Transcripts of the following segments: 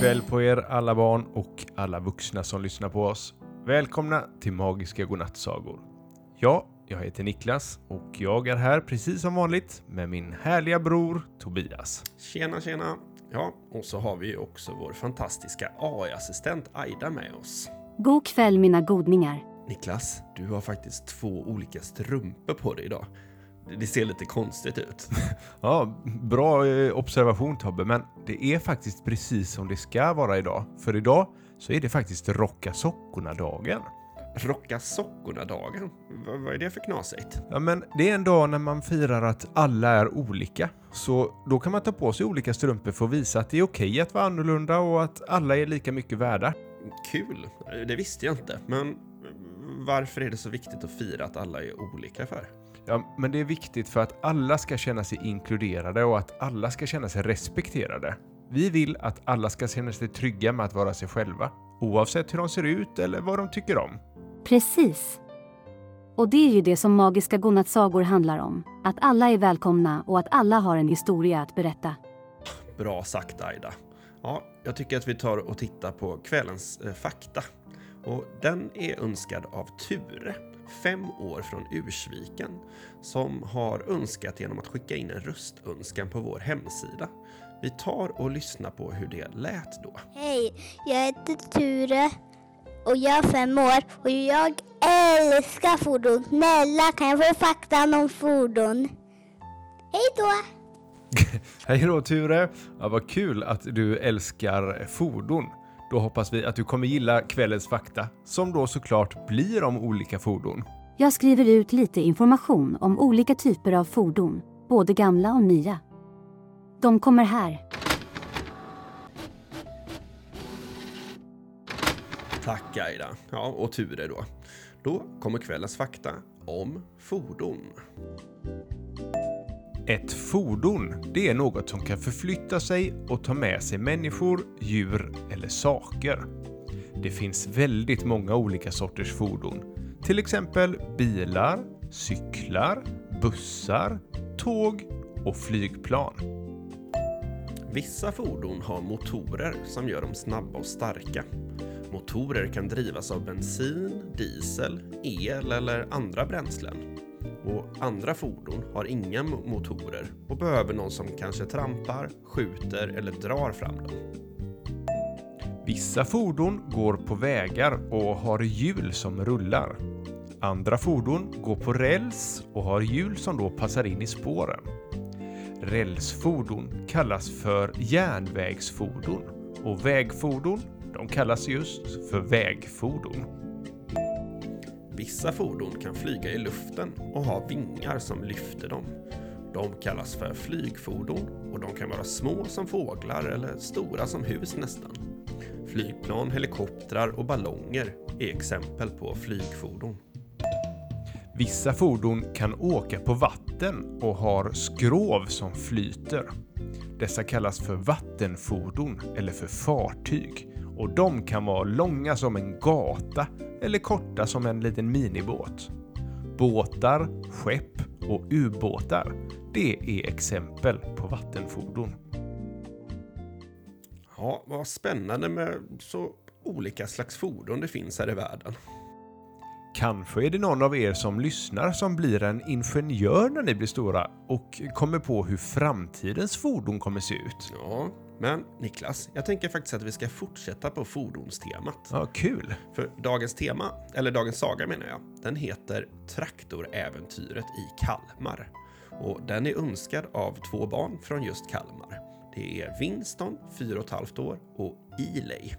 kväll på er alla barn och alla vuxna som lyssnar på oss. Välkomna till Magiska Godnattsagor. Jag heter Niklas och jag är här precis som vanligt med min härliga bror Tobias. Tjena. Ja, och så har vi också vår fantastiska AI-assistent Aida med oss. God kväll mina godningar. Niklas, du har faktiskt 2 olika strumpor på dig idag. Det ser lite konstigt ut. Ja, bra observation Tobbe, men det är faktiskt precis som det ska vara idag. För idag så är det faktiskt Rocka Sockorna-dagen. Rocka Sockorna-dagen? Vad är det för knasigt? Ja, men det är en dag när man firar att alla är olika. Så då kan man ta på sig olika strumpor för att visa att det är okej att vara annorlunda och att alla är lika mycket värda. Kul, det visste jag inte. Men varför är det så viktigt att fira att alla är olika för? Ja, men det är viktigt för att alla ska känna sig inkluderade och att alla ska känna sig respekterade. Vi vill att alla ska känna sig trygga med att vara sig själva, oavsett hur de ser ut eller vad de tycker om. Precis. Och det är ju det som Magiska Godnattsagor handlar om. Att alla är välkomna och att alla har en historia att berätta. Bra sagt Aida. Ja, jag tycker att vi tar och tittar på kvällens fakta. Och den är önskad av Ture, 5 år från Ursviken, som har önskat genom att skicka in en röstönskan på vår hemsida. Vi tar och lyssnar på hur det lät då. Hej, jag heter Ture och jag är 5 år och jag älskar fordon. Snälla, kan jag få fakta om fordon? Hej då! Hej då Ture! Ja, vad kul att du älskar fordon. Då hoppas vi att du kommer gilla kvällens fakta, som då såklart blir om olika fordon. Jag skriver ut lite information om olika typer av fordon, både gamla och nya. De kommer här. Tack Aida. Ja, och Ture då. Då kommer kvällens fakta om fordon. Ett fordon, det är något som kan förflytta sig och ta med sig människor, djur eller saker. Det finns väldigt många olika sorters fordon. Till exempel bilar, cyklar, bussar, tåg och flygplan. Vissa fordon har motorer som gör dem snabba och starka. Motorer kan drivas av bensin, diesel, el eller andra bränslen. Och andra fordon har inga motorer och behöver någon som kanske trampar, skjuter eller drar fram dem. Vissa fordon går på vägar och har hjul som rullar. Andra fordon går på räls och har hjul som då passar in i spåren. Rälsfordon kallas för järnvägsfordon och vägfordon, de kallas just för vägfordon. Vissa fordon kan flyga i luften och ha vingar som lyfter dem. De kallas för flygfordon och de kan vara små som fåglar eller stora som hus nästan. Flygplan, helikoptrar och ballonger är exempel på flygfordon. Vissa fordon kan åka på vatten och har skrov som flyter. Dessa kallas för vattenfordon eller för fartyg. Och de kan vara långa som en gata eller korta som en liten minibåt. Båtar, skepp och ubåtar, det är exempel på vattenfordon. Ja, vad spännande med så olika slags fordon det finns här i världen. Kanske är det någon av er som lyssnar som blir en ingenjör när ni blir stora och kommer på hur framtidens fordon kommer se ut. Ja, men Niklas, jag tänker faktiskt att vi ska fortsätta på fordonstemat. Ja, kul. För dagens tema, eller dagens saga menar jag, den heter Traktoräventyret i Kalmar. Och den är önskad av 2 barn från just Kalmar. Det är Winston, 4,5 år, och Eli,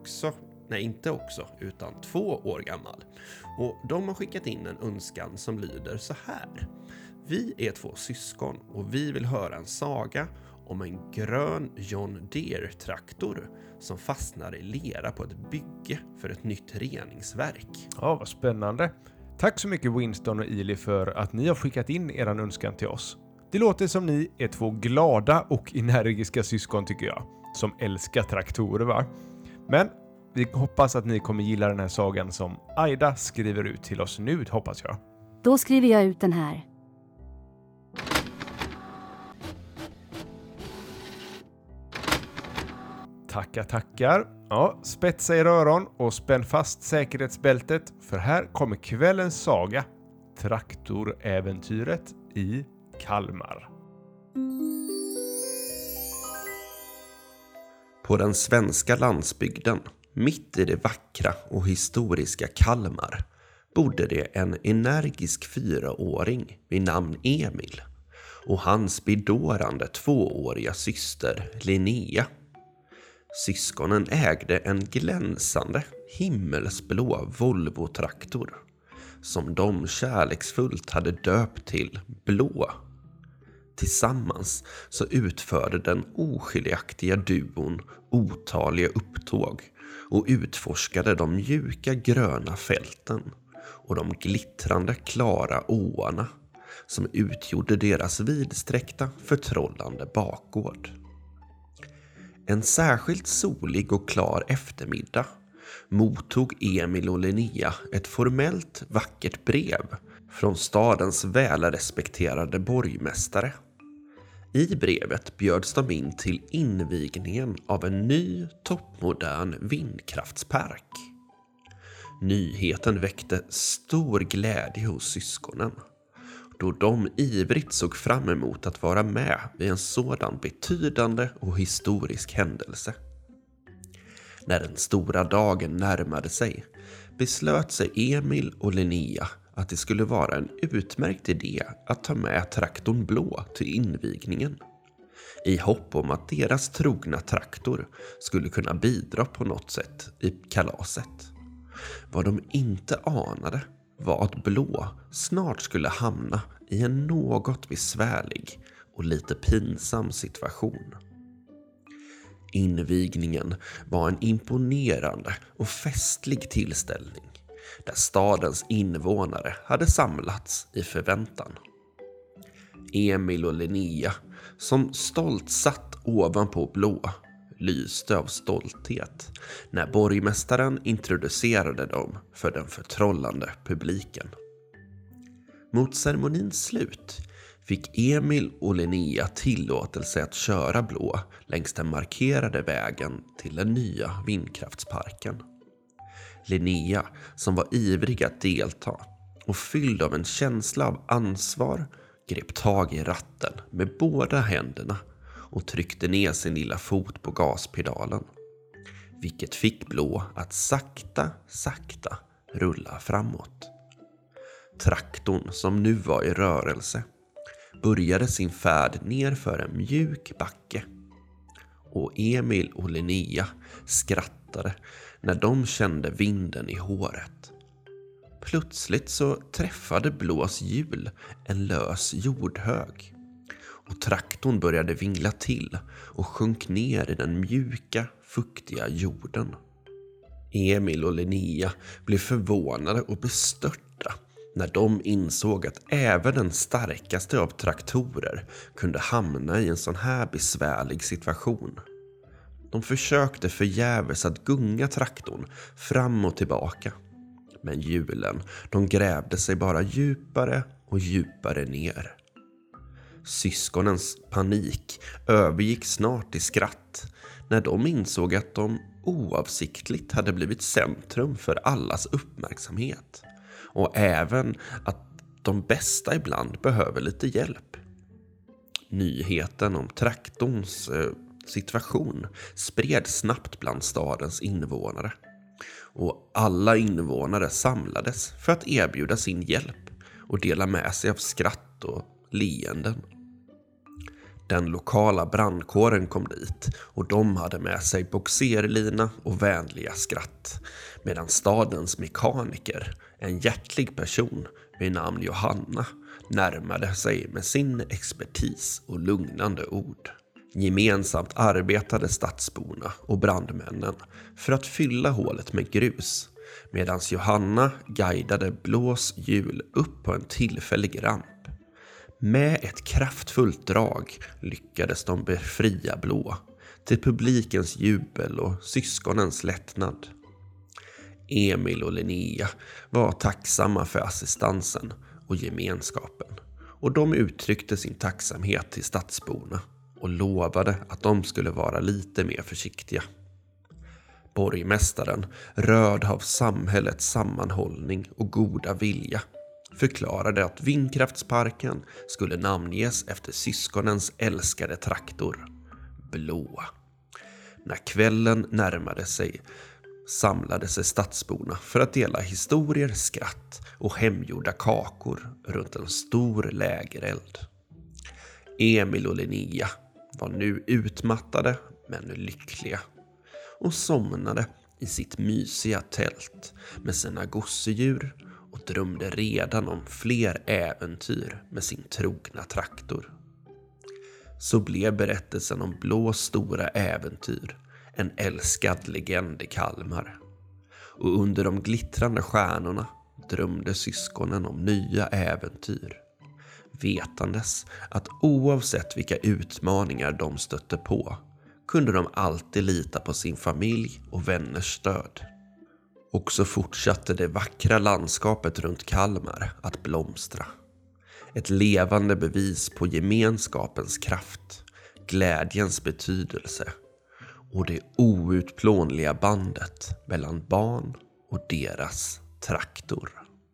utan 2 år gammal. Och de har skickat in en önskan som lyder så här. Vi är 2 syskon och vi vill höra en saga om en grön John Deere-traktor som fastnar i lera på ett bygge för ett nytt reningsverk. Ja, vad spännande. Tack så mycket Winston och Eli för att ni har skickat in eran önskan till oss. Det låter som ni är 2 glada och energiska syskon tycker jag, som älskar traktorer va? Men vi hoppas att ni kommer gilla den här sagan som Aida skriver ut till oss nu, hoppas jag. Då skriver jag ut den här. Tackar. Ja, spetsa er öron och spänn fast säkerhetsbältet, för här kommer kvällens saga. Traktoräventyret i Kalmar. På den svenska landsbygden, mitt i det vackra och historiska Kalmar, bodde det en energisk 4-åring vid namn Emil och hans bedårande 2-åriga syster Linnea. Syskonen ägde en glänsande himmelsblå Volvo-traktor som de kärleksfullt hade döpt till Blå. Tillsammans så utförde den oskiljaktiga duon otaliga upptåg och utforskade de mjuka gröna fälten och de glittrande klara åarna som utgjorde deras vidsträckta förtrollande bakgård. En särskilt solig och klar eftermiddag mottog Emil och Linnea ett formellt vackert brev från stadens välrespekterade borgmästare. I brevet bjöds de in till invigningen av en ny toppmodern vindkraftspark. Nyheten väckte stor glädje hos syskonen, då de ivrigt såg fram emot att vara med vid en sådan betydande och historisk händelse. När den stora dagen närmade sig beslöt sig Emil och Linnea att det skulle vara en utmärkt idé att ta med traktorn Blå till invigningen, i hopp om att deras trogna traktor skulle kunna bidra på något sätt i kalaset. Vad de inte anade var att Blå snart skulle hamna i en något besvärlig och lite pinsam situation. Invigningen var en imponerande och festlig tillställning där stadens invånare hade samlats i förväntan. Emil och Linnea, som stolt satt ovanpå Blå, lyste av stolthet när borgmästaren introducerade dem för den förtrollande publiken. Mot ceremonins slut fick Emil och Linnea tillåtelse att köra Blå längs den markerade vägen till den nya vindkraftsparken. Linnea, som var ivrig att delta och fylld av en känsla av ansvar, grep tag i ratten med båda händerna och tryckte ner sin lilla fot på gaspedalen, vilket fick Blå att sakta rulla framåt. Traktorn, som nu var i rörelse, började sin färd ner för en mjuk backe, och Emil och Linnea skrattade när de kände vinden i håret. Plötsligt så träffade Blås hjul en lös jordhög, och traktorn började vingla till och sjönk ner i den mjuka, fuktiga jorden. Emil och Linnea blev förvånade och bestörta när de insåg att även den starkaste av traktorer kunde hamna i en sån här besvärlig situation. De försökte förgäves att gunga traktorn fram och tillbaka, men hjulen, de grävde sig bara djupare och djupare ner. Syskonens panik övergick snart i skratt när de insåg att de oavsiktligt hade blivit centrum för allas uppmärksamhet, och även att de bästa ibland behöver lite hjälp. Nyheten om traktorns situation spreds snabbt bland stadens invånare, och alla invånare samlades för att erbjuda sin hjälp och dela med sig av skratt och leenden. Den lokala brandkåren kom dit, och de hade med sig boxerlina och vänliga skratt, medan stadens mekaniker, en hjärtlig person vid namn Johanna, närmade sig med sin expertis och lugnande ord. Gemensamt arbetade stadsborna och brandmännen för att fylla hålet med grus, medan Johanna guidade Blås hjul upp på en tillfällig ramp. Med ett kraftfullt drag lyckades de befria Blå, till publikens jubel och syskonens lättnad. Emil och Linnea var tacksamma för assistansen och gemenskapen, och de uttryckte sin tacksamhet till stadsborna och lovade att de skulle vara lite mer försiktiga Borgmästaren, rörd av samhällets sammanhållning och goda vilja, förklarade att vindkraftsparken skulle namnges efter syskonens älskade traktor, Blå. När kvällen närmade sig samlade sig stadsborna för att dela historier, skratt och hemgjorda kakor runt en stor lägereld. Emil och Linnea var nu utmattade men lyckliga och somnade i sitt mysiga tält med sina gosedjur och drömde redan om fler äventyr med sin trogna traktor. Så blev berättelsen om Blås stora äventyr en älskad legend i Kalmar. Och under de glittrande stjärnorna drömde syskonen om nya äventyr, vetandes att oavsett vilka utmaningar de stötte på kunde de alltid lita på sin familj och vänners stöd. Och så fortsatte det vackra landskapet runt Kalmar att blomstra. Ett levande bevis på gemenskapens kraft, glädjens betydelse och det outplånliga bandet mellan barn och deras traktor.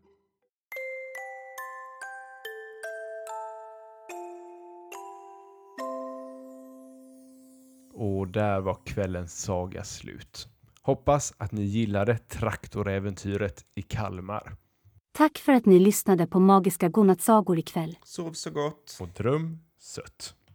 Och där var kvällens saga slut. Hoppas att ni gillade traktoräventyret i Kalmar. Tack för att ni lyssnade på Magiska godnattsagor ikväll. Sov så gott. Och dröm sött.